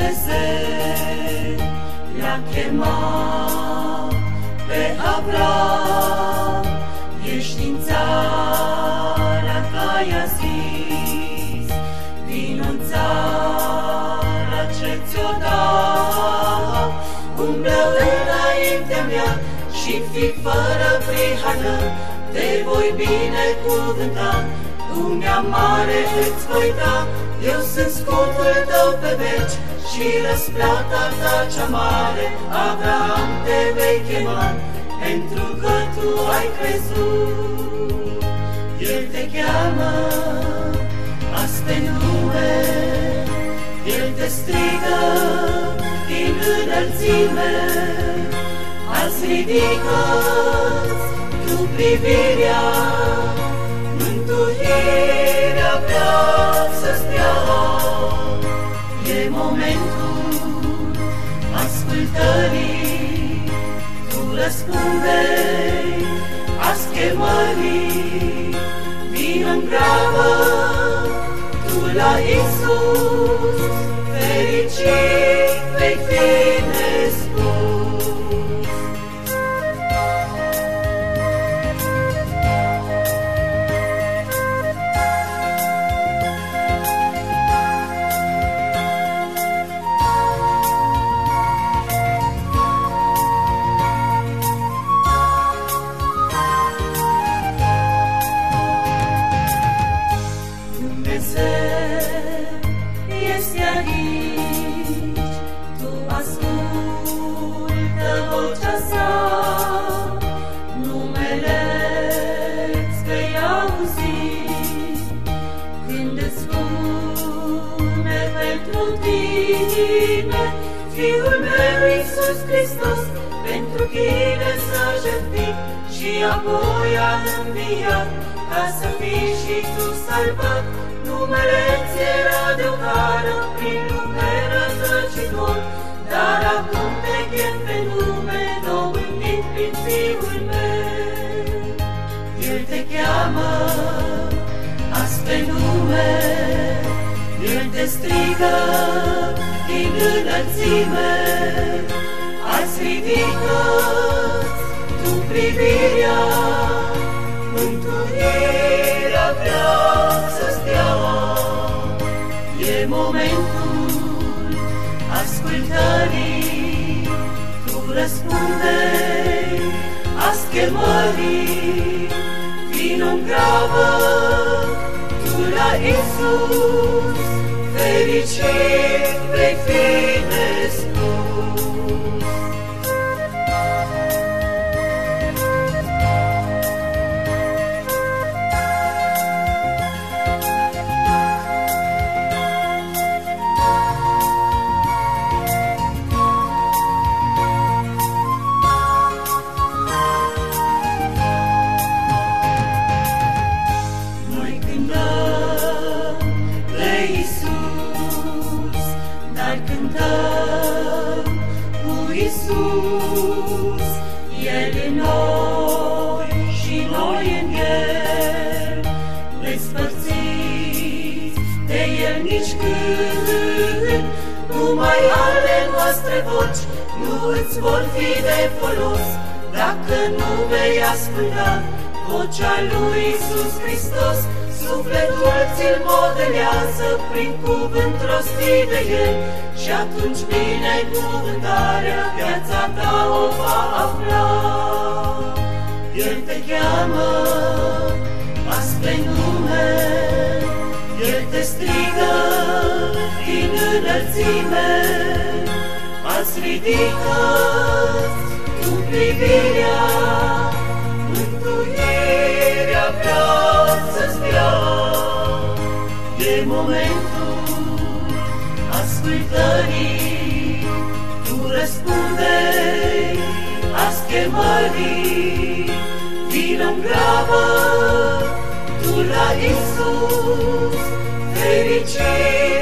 Dumnezeu l-a chemat pe Avram, ești în țara ta, i-a zis, vino-n țara ce ți-o dat, umblă înaintea mea și fii fără prihană, te voi binecuvânta, lumea mare îți voi da, eu sunt scutul tău pe veci și răsplata ta cea mare. Avram, te vei chema, pentru că tu ai crezut. El te cheamă azi pe nume, El te strigă din înălțime, azi ridică-ți tu privirea, mântuirea vrea să-ți dea. E momentul ascultării, tu răspunde-i azi chemării, vino-n grabă tu la Iisus, fericit vei fi nespus. Este aici, tu ascultă vocea sa, numele-ți vei auzi, când îți spune pentru tine, Fiul meu Iisus Hristos, pentru tine s-a jertfit și apoi a înviat, ca să fii și tu salvat. Numele-ți era de o cară prin lume rătăcitor, dar acum te chem pe nume, dobândit prin Fiul meu. El te cheamă azi pe nume, El te strigă din înălțime, azi ridică-ți tu privirea, mântuirea vrea să-ți dea. E momentul ascultării, tu răspunde-i azi chemării, vino-n grabă tu la Iisus, fericit vei fi nespus. Cântăm cu Iisus, El în noi și noi în El, despărțiți de El nici când, numai ale noastre voci nu îți vor fi de folos, dacă nu vei asculta vocea lui Iisus Hristos. Sufletul ți-l modelează prin cuvânt rostit de El și atunci binecuvântarea viața ta o va afla. El te cheamă azi pe nume, El te strigă din înălțime, azi ridică-ți tu privirea, mântuirea vrea să-ți dea. E momentul ascultării, tu răspunde-i azi chemării, vino-n grabă tu la Iisus, fericit